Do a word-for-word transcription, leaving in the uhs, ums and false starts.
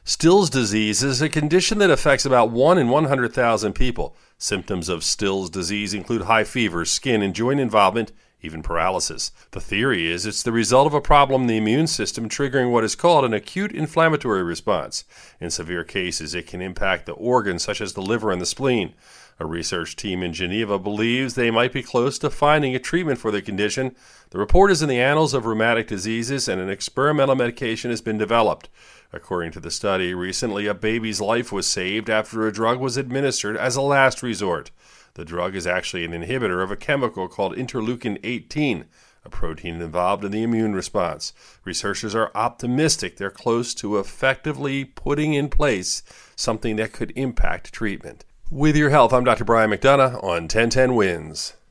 Still's disease is a condition that affects about one in one hundred thousand people. Symptoms of Still's disease include high fever, skin and joint involvement, even paralysis. The theory is it's the result of a problem in the immune system triggering what is called an acute inflammatory response. In severe cases, it can impact the organs such as the liver and the spleen. A research team in Geneva believes they might be close to finding a treatment for the condition. The report is in the Annals of Rheumatic Diseases, and an experimental medication has been developed. According to the study, recently a baby's life was saved after a drug was administered as a last resort. The drug is actually an inhibitor of a chemical called interleukin eighteen, a protein involved in the immune response. Researchers are optimistic they're close to effectively putting in place something that could impact treatment. With your health, I'm Doctor Brian McDonough on ten ten Wins.